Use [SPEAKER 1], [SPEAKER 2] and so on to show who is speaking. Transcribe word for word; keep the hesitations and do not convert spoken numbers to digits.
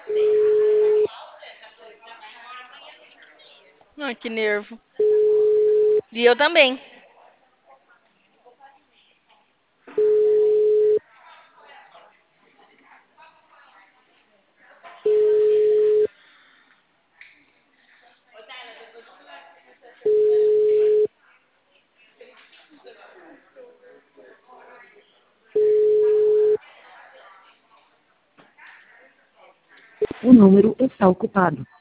[SPEAKER 1] Ai, que nervo. E eu também.
[SPEAKER 2] O número está ocupado.